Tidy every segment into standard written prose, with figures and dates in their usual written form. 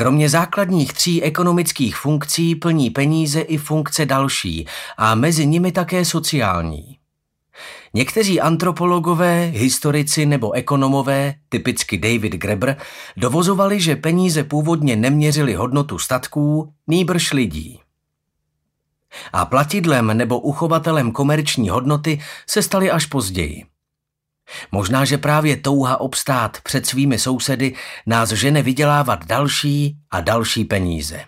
Kromě základních 3 ekonomických funkcí plní peníze i funkce další a mezi nimi také sociální. Někteří antropologové, historici nebo ekonomové, typicky David Graeber, dovozovali, že peníze původně neměřily hodnotu statků, nýbrž lidí. A platidlem nebo uchovatelem komerční hodnoty se staly až později. Možná, že právě touha obstát před svými sousedy nás žene vydělávat další a další peníze.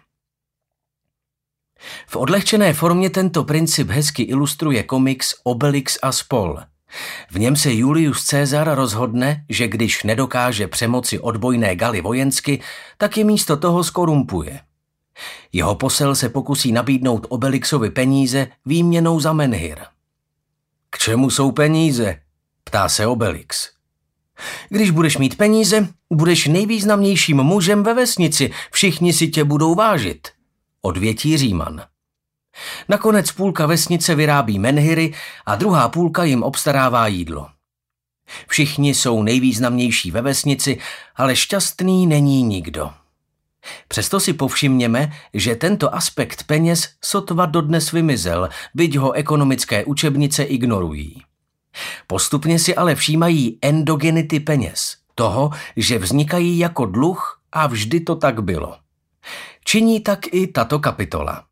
V odlehčené formě tento princip hezky ilustruje komiks Obelix a spol. V něm se Julius Caesar rozhodne, že když nedokáže přemoci odbojné Galy vojensky, tak je místo toho skorumpuje. Jeho posel se pokusí nabídnout Obelixovi peníze výměnou za menhir. K čemu jsou peníze? Ptá se Obelix. Když budeš mít peníze, budeš nejvýznamnějším mužem ve vesnici, všichni si tě budou vážit, odvětí Říman. Nakonec půlka vesnice vyrábí menhiry a druhá půlka jim obstarává jídlo. Všichni jsou nejvýznamnější ve vesnici, ale šťastný není nikdo. Přesto si povšimněme, že tento aspekt peněz sotva dodnes vymizel, byť ho ekonomické učebnice ignorují. Postupně si ale všímají endogenity peněz, toho, že vznikají jako dluh a vždy to tak bylo. Činí tak i tato kapitola.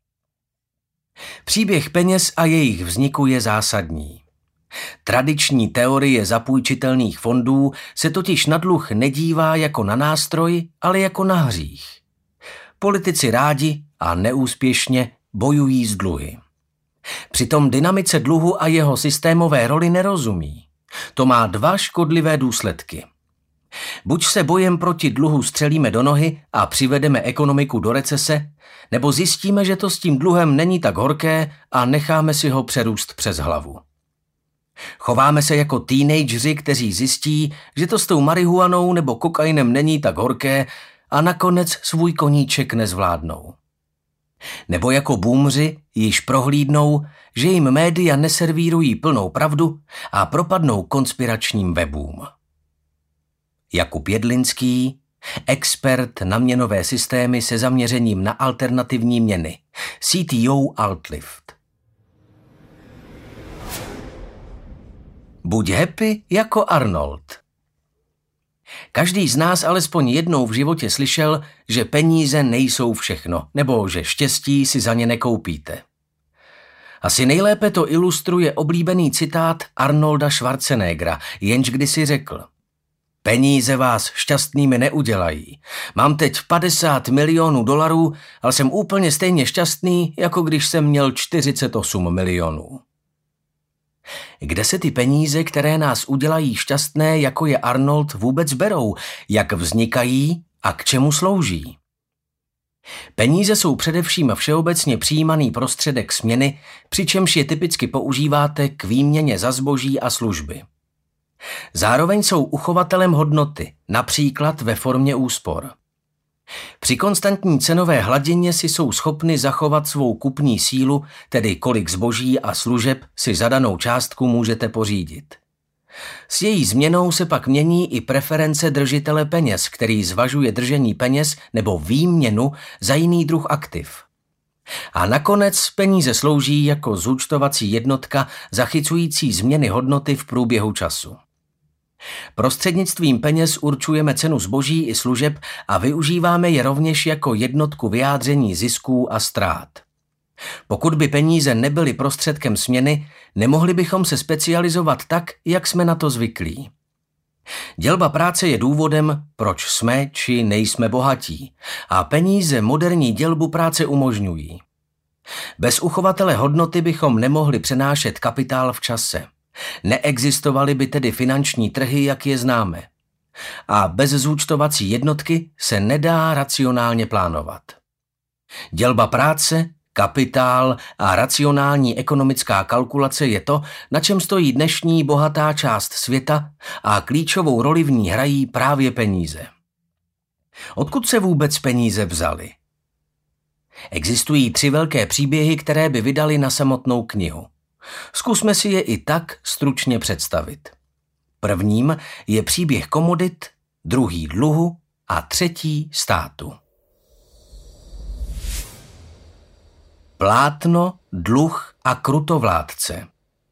Příběh peněz a jejich vzniku je zásadní. Tradiční teorie zapůjčitelných fondů se totiž na dluh nedívá jako na nástroj, ale jako na hřích. Politici rádi a neúspěšně bojují s dluhy. Přitom dynamice dluhu a jeho systémové roli nerozumí. To má 2 škodlivé důsledky. Buď se bojem proti dluhu střelíme do nohy a přivedeme ekonomiku do recese, nebo zjistíme, že to s tím dluhem není tak horké a necháme si ho přerůst přes hlavu. Chováme se jako teenageři, kteří zjistí, že to s tou marihuanou nebo kokainem není tak horké a nakonec svůj koníček nezvládnou. Nebo jako boomři již prohlídnou, že jim média neservírují plnou pravdu a propadnou konspiračním webům. Jakub Jedlinský, expert na měnové systémy se zaměřením na alternativní měny, CTO Altlift. Buď happy jako Arnold. Každý z nás alespoň jednou v životě slyšel, že peníze nejsou všechno, nebo že štěstí si za ně nekoupíte. Asi nejlépe to ilustruje oblíbený citát Arnolda Schwarzeneggera, jenž kdysi řekl: peníze vás šťastnými neudělají. Mám teď 50 milionů dolarů, ale jsem úplně stejně šťastný, jako když jsem měl 48 milionů. Kde se ty peníze, které nás udělají šťastné, jako je Arnold, vůbec berou, jak vznikají a k čemu slouží? Peníze jsou především všeobecně přijímaný prostředek směny, přičemž je typicky používáte k výměně za zboží a služby. Zároveň jsou uchovatelem hodnoty, například ve formě úspor. Při konstantní cenové hladině si jsou schopny zachovat svou kupní sílu, tedy kolik zboží a služeb si za danou částku můžete pořídit. S její změnou se pak mění i preference držitele peněz, který zvažuje držení peněz nebo výměnu za jiný druh aktiv. A nakonec peníze slouží jako zúčtovací jednotka zachycující změny hodnoty v průběhu času. Prostřednictvím peněz určujeme cenu zboží i služeb a využíváme je rovněž jako jednotku vyjádření zisků a ztrát. Pokud by peníze nebyly prostředkem směny, nemohli bychom se specializovat tak, jak jsme na to zvyklí. Dělba práce je důvodem, proč jsme či nejsme bohatí, a peníze moderní dělbu práce umožňují. Bez uchovatele hodnoty bychom nemohli přenášet kapitál v čase. Neexistovaly by tedy finanční trhy, jak je známe. A bez zúčtovací jednotky se nedá racionálně plánovat. Dělba práce, kapitál a racionální ekonomická kalkulace je to, na čem stojí dnešní bohatá část světa, a klíčovou roli v ní hrají právě peníze. Odkud se vůbec peníze vzaly? Existují 3 velké příběhy, které by vydaly na samotnou knihu. Zkusme si je i tak stručně představit. Prvním je příběh komodit, druhý dluhu a třetí státu. Plátno, dluh a krutovládce.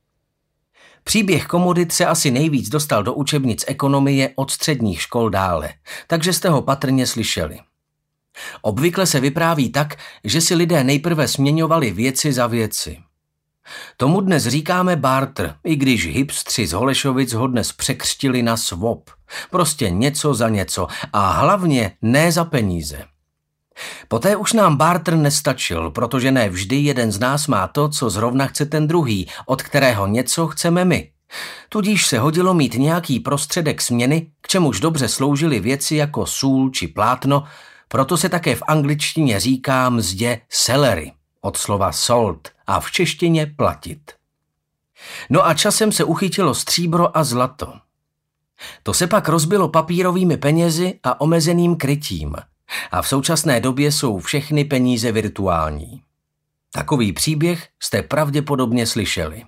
Příběh komodit se asi nejvíc dostal do učebnic ekonomie od středních škol dále, takže jste ho patrně slyšeli. Obvykle se vypráví tak, že si lidé nejprve směňovali věci za věci. Tomu dnes říkáme barter, i když hipstři z Holešovic ho dnes překřtili na swap. Prostě něco za něco a hlavně ne za peníze. Poté už nám barter nestačil, protože ne vždy jeden z nás má to, co zrovna chce ten druhý, od kterého něco chceme my. Tudíž se hodilo mít nějaký prostředek směny, k čemuž dobře sloužily věci jako sůl či plátno, proto se také v angličtině říká mzdě salary, od slova salt, a v češtině platit. No a časem se uchytilo stříbro a zlato. To se pak rozbilo papírovými penězi a omezeným krytím. A v současné době jsou všechny peníze virtuální. Takový příběh jste pravděpodobně slyšeli.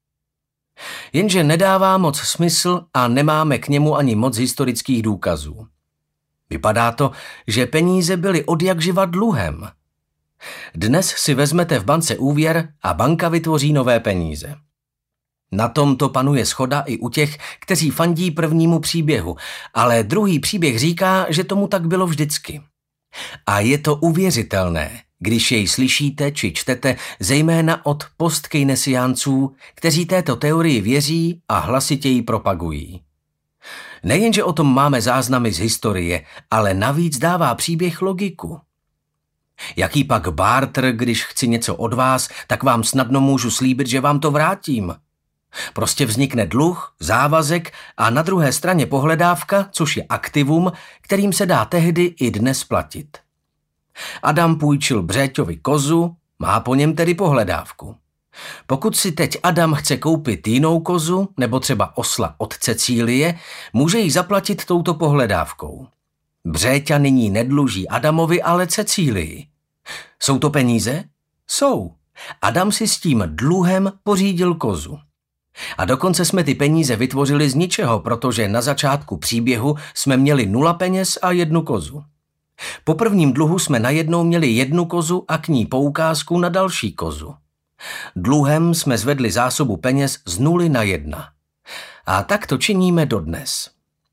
Jenže nedává moc smysl a nemáme k němu ani moc historických důkazů. Vypadá to, že peníze byly odjakživa dluhem. Dnes si vezmete v bance úvěr a banka vytvoří nové peníze. Na tom to panuje shoda i u těch, kteří fandí prvnímu příběhu, ale druhý příběh říká, že tomu tak bylo vždycky. A je to uvěřitelné, když jej slyšíte či čtete zejména od postkeynesiánců, kteří této teorii věří a hlasitě ji propagují. Nejenže o tom máme záznamy z historie, ale navíc dává příběh logiku. Jaký pak barter, když chci něco od vás, tak vám snadno můžu slíbit, že vám to vrátím. Prostě vznikne dluh, závazek a na druhé straně pohledávka, což je aktivum, kterým se dá tehdy i dnes platit. Adam půjčil Břéťovi kozu, má po něm tedy pohledávku. Pokud si teď Adam chce koupit jinou kozu, nebo třeba osla od Cecílie, může ji zaplatit touto pohledávkou. Břéťa nyní nedluží Adamovi, ale Cecílii. Jsou to peníze? Jsou. Adam si s tím dluhem pořídil kozu. A dokonce jsme ty peníze vytvořili z ničeho, protože na začátku příběhu jsme měli 0 peněz a 1 kozu. Po prvním dluhu jsme najednou měli 1 kozu a k ní poukázku na další kozu. Dluhem jsme zvedli zásobu peněz z 0 na 1. A tak to činíme dodnes.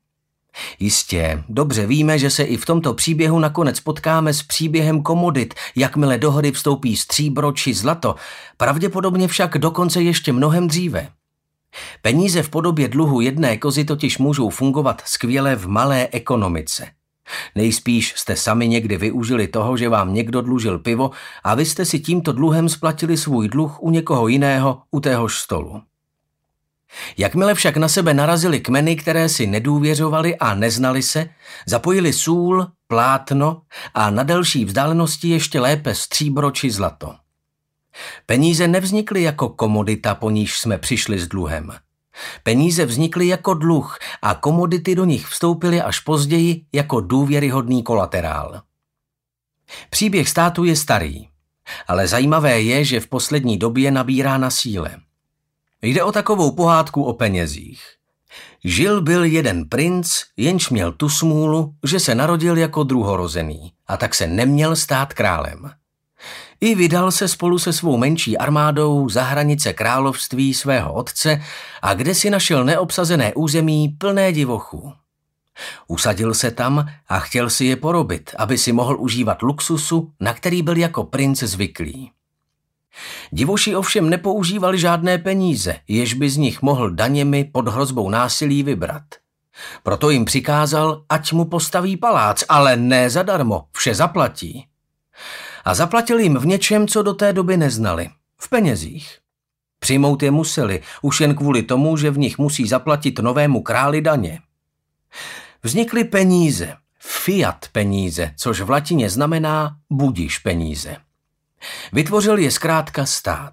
Jistě, dobře víme, že se i v tomto příběhu nakonec potkáme s příběhem komodit, jakmile do hry vstoupí stříbro či zlato, pravděpodobně však dokonce ještě mnohem dříve. Peníze v podobě dluhu 1 kozy totiž můžou fungovat skvěle v malé ekonomice. Nejspíš jste sami někdy využili toho, že vám někdo dlužil pivo a vy jste si tímto dluhem splatili svůj dluh u někoho jiného u téhož stolu. Jakmile však na sebe narazili kmeny, které si nedůvěřovali a neznali se, zapojili sůl, plátno a na delší vzdálenosti ještě lépe stříbro či zlato. Peníze nevznikly jako komodita, po níž jsme přišli s dluhem. Peníze vznikly jako dluh a komodity do nich vstoupily až později jako důvěryhodný kolaterál. Příběh státu je starý, ale zajímavé je, že v poslední době nabírá na síle. Jde o takovou pohádku o penězích. Byl jeden princ, jenž měl tu smůlu, že se narodil jako druhorozený a tak se neměl stát králem. I vydal se spolu se svou menší armádou za hranice království svého otce a kde si našel neobsazené území plné divochů. Usadil se tam a chtěl si je porobit, aby si mohl užívat luxusu, na který byl jako princ zvyklý. Divoši ovšem nepoužívali žádné peníze, jež by z nich mohl daněmi pod hrozbou násilí vybrat. Proto jim přikázal, ať mu postaví palác, ale ne zadarmo, vše zaplatí. A zaplatil jim v něčem, co do té doby neznali, v penězích. Přijmout je museli, už jen kvůli tomu, že v nich musí zaplatit novému králi daně. Vznikly peníze, fiat peníze, což v latině znamená budiš peníze. Vytvořil je zkrátka stát.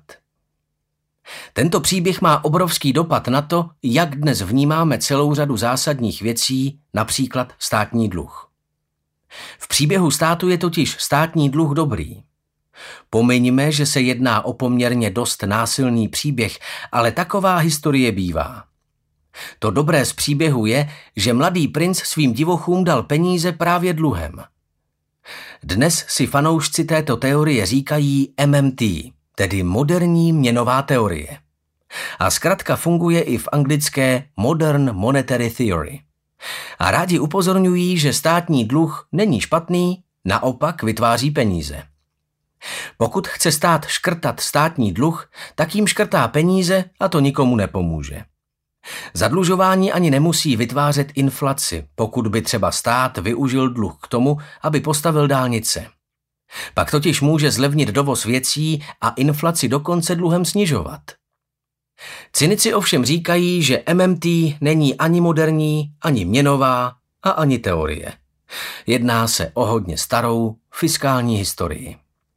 Tento příběh má obrovský dopad na to, jak dnes vnímáme celou řadu zásadních věcí, například státní dluh. V příběhu státu je totiž státní dluh dobrý. Pomiňme, že se jedná o poměrně dost násilný příběh, ale taková historie bývá. To dobré z příběhu je, že mladý princ svým divochům dal peníze právě dluhem. Dnes si fanoušci této teorie říkají MMT, tedy moderní měnová teorie. A zkratka funguje i v anglické Modern Monetary Theory. A rádi upozorňují, že státní dluh není špatný, naopak vytváří peníze. Pokud chce stát škrtat státní dluh, tak jim škrtá peníze a to nikomu nepomůže. Zadlužování ani nemusí vytvářet inflaci, pokud by třeba stát využil dluh k tomu, aby postavil dálnice. Pak totiž může zlevnit dovoz věcí a inflaci dokonce dluhem snižovat. Cynici ovšem říkají, že MMT není ani moderní, ani měnová a ani teorie. Jedná se o hodně starou fiskální historii.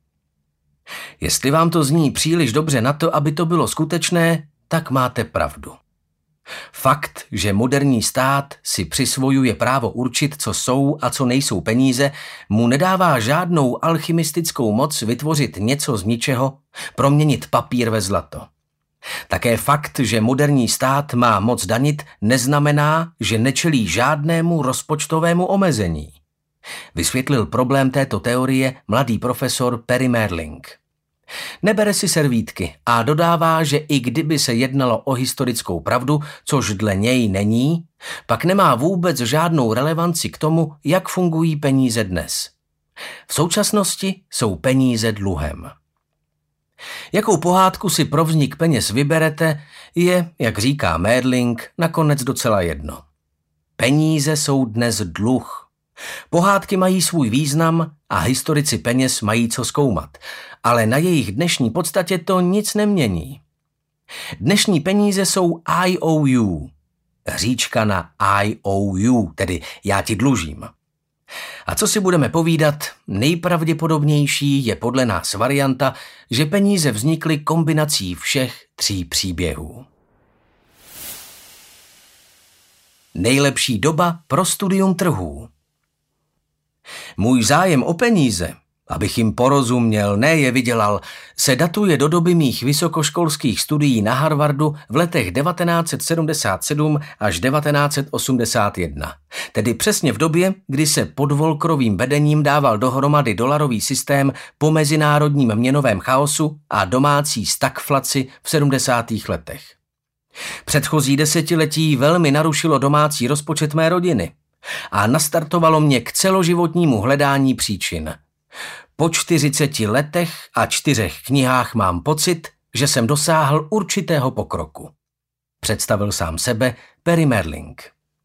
Jestli vám to zní příliš dobře na to, aby to bylo skutečné, tak máte pravdu. Fakt, že moderní stát si přisvojuje právo určit, co jsou a co nejsou peníze, mu nedává žádnou alchymistickou moc vytvořit něco z ničeho, proměnit papír ve zlato. Také fakt, že moderní stát má moc danit, neznamená, že nečelí žádnému rozpočtovému omezení. Vysvětlil problém této teorie mladý profesor Perry Mehrling. Nebere si servítky a dodává, že i kdyby se jednalo o historickou pravdu, což dle něj není, pak nemá vůbec žádnou relevanci k tomu, jak fungují peníze dnes. V současnosti jsou peníze dluhem. Jakou pohádku si pro vznik peněz vyberete, je, jak říká Mehrling, nakonec docela jedno. Peníze jsou dnes dluh. Pohádky mají svůj význam a historici peněz mají co zkoumat, ale na jejich dnešní podstatě to nic nemění. Dnešní peníze jsou IOU, hříčka na IOU, tedy já ti dlužím. A co si budeme povídat, nejpravděpodobnější je podle nás varianta, že peníze vznikly kombinací všech tří příběhů. Nejlepší doba pro studium trhů. Můj zájem o peníze, abych jim porozuměl, ne je vydělal, se datuje do doby mých vysokoškolských studií na Harvardu v letech 1977 až 1981, tedy přesně v době, kdy se pod Volckerovým vedením dával dohromady dolarový systém po mezinárodním měnovém chaosu a domácí stagflaci v 70. letech. Předchozí desetiletí velmi narušilo domácí rozpočet mé rodiny a nastartovalo mě k celoživotnímu hledání příčin. Po 40 letech a 4 knihách mám pocit, že jsem dosáhl určitého pokroku. Představil sám sebe Perry Mehrling.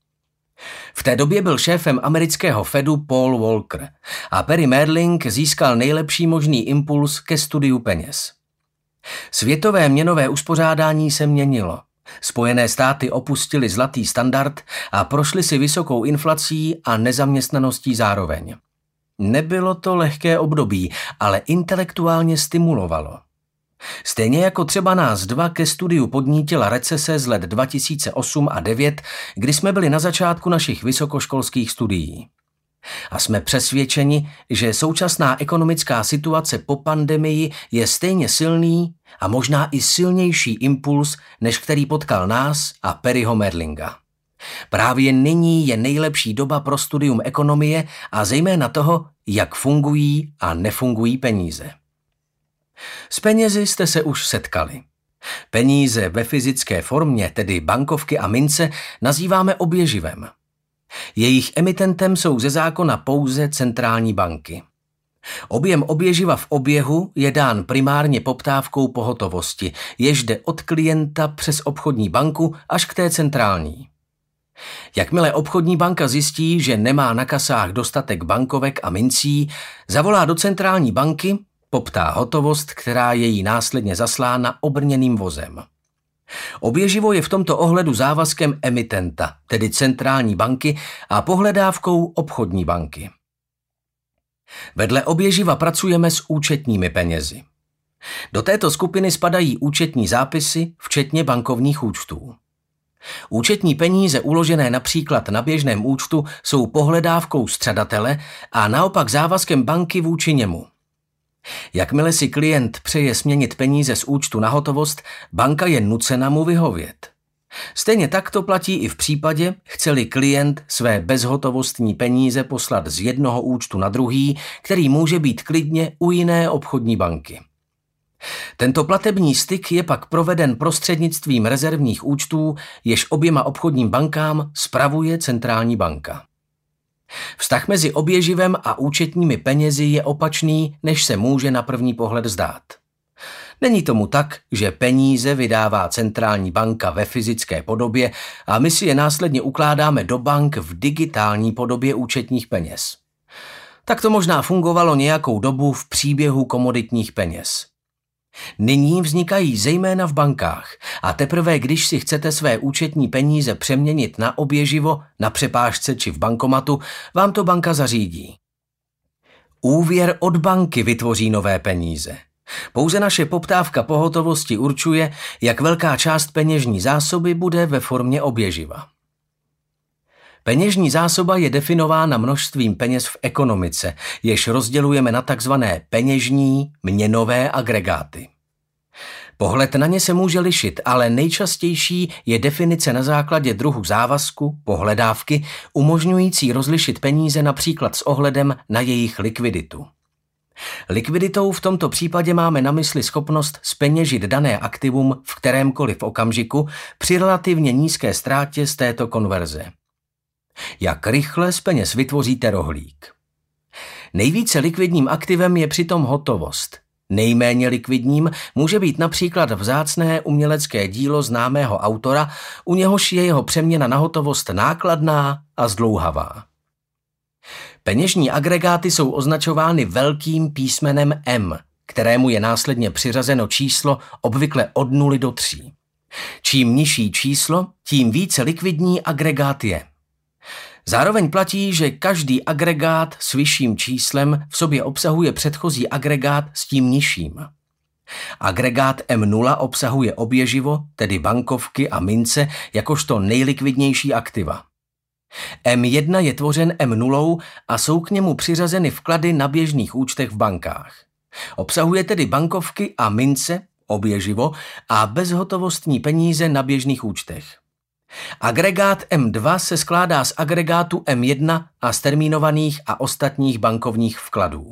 V té době byl šéfem amerického Fedu Paul Volcker a Perry Mehrling získal nejlepší možný impuls ke studiu peněz. Světové měnové uspořádání se měnilo. Spojené státy opustily zlatý standard a prošly si vysokou inflací a nezaměstnaností zároveň. Nebylo to lehké období, ale intelektuálně stimulovalo. Stejně jako třeba nás dva ke studiu podnítila recese z let 2008 a 2009, kdy jsme byli na začátku našich vysokoškolských studií. A jsme přesvědčeni, že současná ekonomická situace po pandemii je stejně silný a možná i silnější impuls, než který potkal nás a Perryho Mehrlinga. Právě nyní je nejlepší doba pro studium ekonomie a zejména toho, jak fungují a nefungují peníze. S penězi jste se už setkali. Peníze ve fyzické formě, tedy bankovky a mince, nazýváme oběživem. Jejich emitentem jsou ze zákona pouze centrální banky. Objem oběživa v oběhu je dán primárně poptávkou po hotovosti, jež jde od klienta přes obchodní banku až k té centrální. Jakmile obchodní banka zjistí, že nemá na kasách dostatek bankovek a mincí, zavolá do centrální banky, poptá hotovost, která je jí následně zaslána obrněným vozem. Oběživo je v tomto ohledu závazkem emitenta, tedy centrální banky, a pohledávkou obchodní banky. Vedle oběživa pracujeme s účetními penězi. Do této skupiny spadají účetní zápisy, včetně bankovních účtů. Účetní peníze uložené například na běžném účtu jsou pohledávkou střadatele a naopak závazkem banky vůči němu. Jakmile si klient přeje směnit peníze z účtu na hotovost, banka je nucena mu vyhovět. Stejně tak to platí i v případě, chce-li klient své bezhotovostní peníze poslat z jednoho účtu na druhý, který může být klidně u jiné obchodní banky. Tento platební styk je pak proveden prostřednictvím rezervních účtů, jež oběma obchodním bankám spravuje centrální banka. Vztah mezi oběživem a účetními penězi je opačný, než se může na první pohled zdát. Není tomu tak, že peníze vydává centrální banka ve fyzické podobě a my si je následně ukládáme do bank v digitální podobě účetních peněz. Tak to možná fungovalo nějakou dobu v příběhu komoditních peněz. Nyní vznikají zejména v bankách a teprve když si chcete své účetní peníze přeměnit na oběživo, na přepážce či v bankomatu, vám to banka zařídí. Úvěr od banky vytvoří nové peníze. Pouze naše poptávka po hotovosti určuje, jak velká část peněžní zásoby bude ve formě oběživa. Peněžní zásoba je definována množstvím peněz v ekonomice, jež rozdělujeme na takzvané peněžní, měnové agregáty. Pohled na ně se může lišit, ale nejčastější je definice na základě druhu závazku, pohledávky, umožňující rozlišit peníze například s ohledem na jejich likviditu. Likviditou v tomto případě máme na mysli schopnost zpeněžit dané aktivum v kterémkoliv okamžiku při relativně nízké ztrátě z této konverze. Jak rychle z peněz vytvoříte rohlík. Nejvíce likvidním aktivem je přitom hotovost. Nejméně likvidním může být například vzácné umělecké dílo známého autora, u něhož je jeho přeměna na hotovost nákladná a zdlouhavá. Peněžní agregáty jsou označovány velkým písmenem M, kterému je následně přiřazeno číslo obvykle od 0 do 3. Čím nižší číslo, tím více likvidní agregát je. Zároveň platí, že každý agregát s vyšším číslem v sobě obsahuje předchozí agregát s tím nižším. Agregát M0 obsahuje oběživo, tedy bankovky a mince, jakožto nejlikvidnější aktiva. M1 je tvořen M0 a jsou k němu přiřazeny vklady na běžných účtech v bankách. Obsahuje tedy bankovky a mince, oběživo a bezhotovostní peníze na běžných účtech. Agregát M2 se skládá z agregátu M1 a z termínovaných a ostatních bankovních vkladů.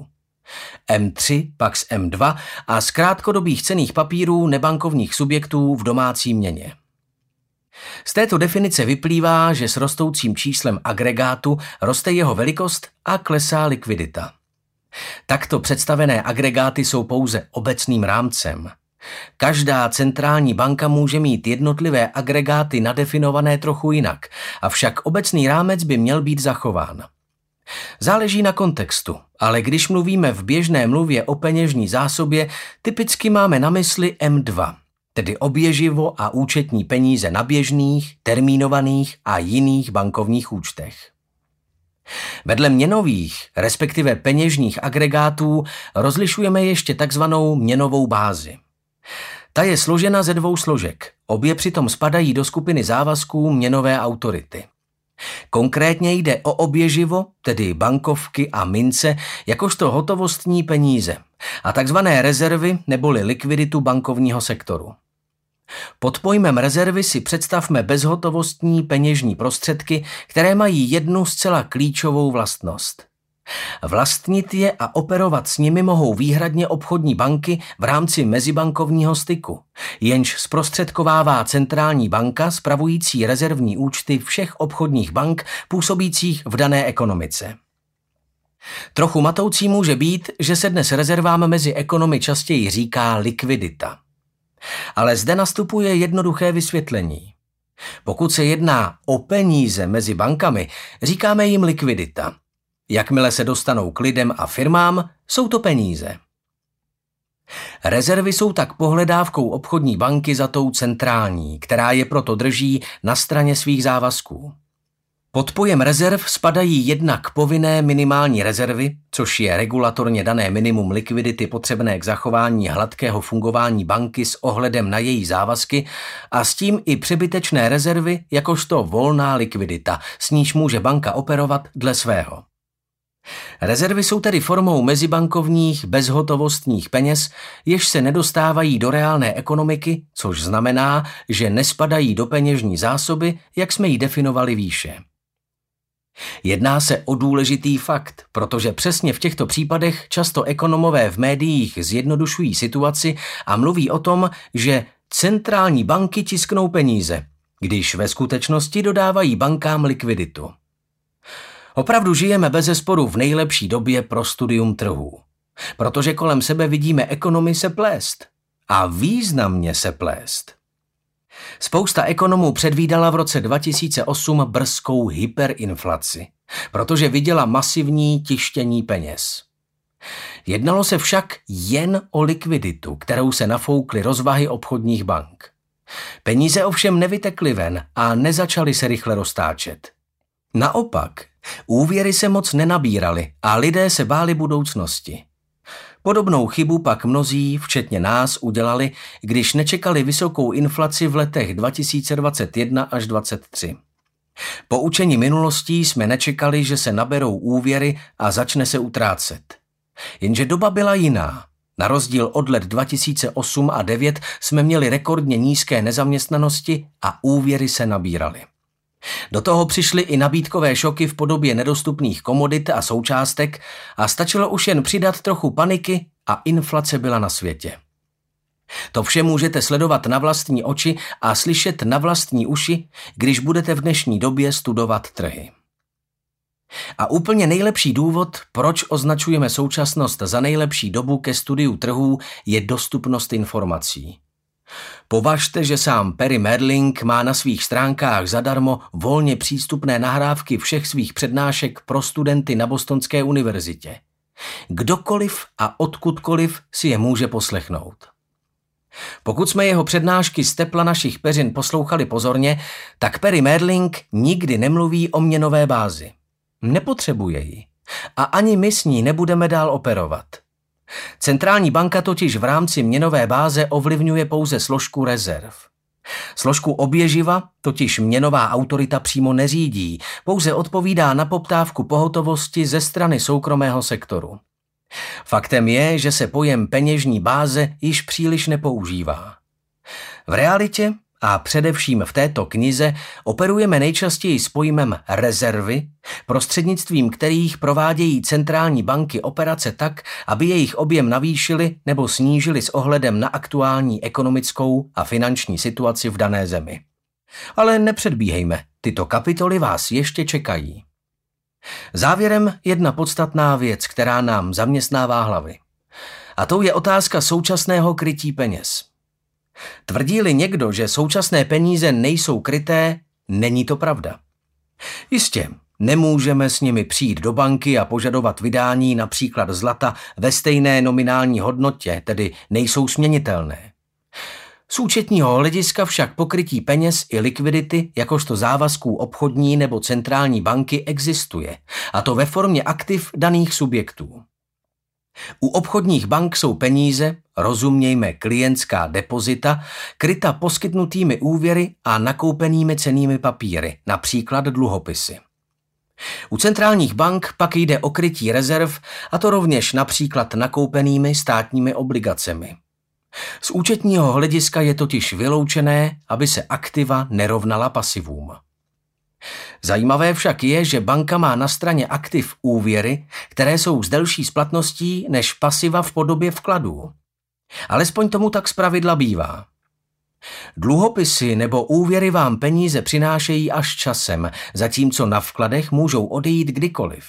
M3 pak z M2 a z krátkodobých cenných papírů nebankovních subjektů v domácí měně. Z této definice vyplývá, že s rostoucím číslem agregátu roste jeho velikost a klesá likvidita. Takto představené agregáty jsou pouze obecným rámcem. Každá centrální banka může mít jednotlivé agregáty nadefinované trochu jinak, avšak obecný rámec by měl být zachován. Záleží na kontextu, ale když mluvíme v běžné mluvě o peněžní zásobě, typicky máme na mysli M2, tedy oběživo a účetní peníze na běžných, termínovaných a jiných bankovních účtech. Vedle měnových, respektive peněžních agregátů, rozlišujeme ještě takzvanou měnovou bázi. Ta je složena ze 2 složek, obě přitom spadají do skupiny závazků měnové autority. Konkrétně jde o oběživo, tedy bankovky a mince, jakožto hotovostní peníze a takzvané rezervy neboli likviditu bankovního sektoru. Pod pojmem rezervy si představme bezhotovostní peněžní prostředky, které mají jednu zcela klíčovou vlastnost. Vlastnit je a operovat s nimi mohou výhradně obchodní banky v rámci mezibankovního styku, jenž zprostředkovává centrální banka spravující rezervní účty všech obchodních bank působících v dané ekonomice. Trochu matoucí může být, že se dnes rezervám mezi ekonomy častěji říká likvidita. Ale zde nastupuje jednoduché vysvětlení. Pokud se jedná o peníze mezi bankami, říkáme jim likvidita. Jakmile se dostanou k lidem a firmám, jsou to peníze. Rezervy jsou tak pohledávkou obchodní banky za tou centrální, která je proto drží na straně svých závazků. Pod pojem rezerv spadají jednak povinné minimální rezervy, což je regulatorně dané minimum likvidity potřebné k zachování hladkého fungování banky s ohledem na její závazky, a s tím i přebytečné rezervy jakožto volná likvidita, s níž může banka operovat dle svého. Rezervy jsou tedy formou mezibankovních bezhotovostních peněz, jež se nedostávají do reálné ekonomiky, což znamená, že nespadají do peněžní zásoby, jak jsme ji definovali výše. Jedná se o důležitý fakt, protože přesně v těchto případech často ekonomové v médiích zjednodušují situaci a mluví o tom, že centrální banky tisknou peníze, když ve skutečnosti dodávají bankám likviditu. Opravdu žijeme bezesporu v nejlepší době pro studium trhů, protože kolem sebe vidíme ekonomy se plést. A významně se plést. Spousta ekonomů předvídala v roce 2008 brzkou hyperinflaci, protože viděla masivní tištění peněz. Jednalo se však jen o likviditu, kterou se nafoukly rozvahy obchodních bank. Peníze ovšem nevytekly ven a nezačaly se rychle roztáčet. Naopak, úvěry se moc nenabíraly a lidé se báli budoucnosti. Podobnou chybu pak mnozí, včetně nás, udělali, když nečekali vysokou inflaci v letech 2021 až 2023. Poučeni minulostí jsme nečekali, že se naberou úvěry a začne se utrácet. Jenže doba byla jiná. Na rozdíl od let 2008 a 2009 jsme měli rekordně nízké nezaměstnanosti a úvěry se nabíraly. Do toho přišly i nabídkové šoky v podobě nedostupných komodit a součástek a stačilo už jen přidat trochu paniky a inflace byla na světě. To vše můžete sledovat na vlastní oči a slyšet na vlastní uši, když budete v dnešní době studovat trhy. A úplně nejlepší důvod, proč označujeme současnost za nejlepší dobu ke studiu trhů, je dostupnost informací. Považte, že sám Perry Madelung má na svých stránkách zadarmo volně přístupné nahrávky všech svých přednášek pro studenty na Bostonské univerzitě. Kdokoliv a odkudkoliv si je může poslechnout. Pokud jsme jeho přednášky z tepla našich peřin poslouchali pozorně, tak Perry Madelung nikdy nemluví o měnové bázi. Nepotřebuje ji. A ani my s ní nebudeme dál operovat. Centrální banka totiž v rámci měnové báze ovlivňuje pouze složku rezerv. Složku oběživa totiž měnová autorita přímo neřídí, pouze odpovídá na poptávku pohotovosti ze strany soukromého sektoru. Faktem je, že se pojem peněžní báze již příliš nepoužívá. V realitě a především v této knize operujeme nejčastěji s pojmem rezervy, prostřednictvím kterých provádějí centrální banky operace tak, aby jejich objem navýšili nebo snížili s ohledem na aktuální ekonomickou a finanční situaci v dané zemi. Ale nepředbíhejme, tyto kapitoly vás ještě čekají. Závěrem jedna podstatná věc, která nám zaměstnává hlavy. A tou je otázka současného krytí peněz. Tvrdí-li někdo, že současné peníze nejsou kryté, není to pravda. Jistě, nemůžeme s nimi přijít do banky a požadovat vydání například zlata ve stejné nominální hodnotě, tedy nejsou směnitelné. Z účetního hlediska však pokrytí peněz i likvidity jakožto závazků obchodní nebo centrální banky existuje, a to ve formě aktiv daných subjektů. U obchodních bank jsou peníze, rozumějme klientská depozita, kryta poskytnutými úvěry a nakoupenými cennými papíry, například dluhopisy. U centrálních bank pak jde o krytí rezerv, a to rovněž například nakoupenými státními obligacemi. Z účetního hlediska je totiž vyloučené, aby se aktiva nerovnala pasivům. Zajímavé však je, že banka má na straně aktiv úvěry, které jsou s delší splatností než pasiva v podobě vkladů. Alespoň tomu tak zpravidla bývá. Dluhopisy nebo úvěry vám peníze přinášejí až časem, zatímco na vkladech můžou odejít kdykoliv.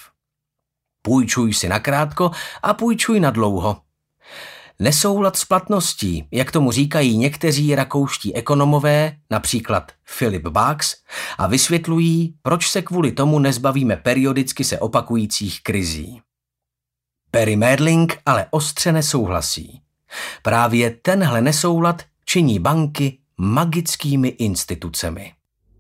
Půjčuj si nakrátko a půjčuj na dlouho. Nesoulad splatností, jak tomu říkají někteří rakouští ekonomové, například Philip Bax, a vysvětlují, proč se kvůli tomu nezbavíme periodicky se opakujících krizí. Perry Madelung ale ostře nesouhlasí. Právě tenhle nesoulad činí banky magickými institucemi.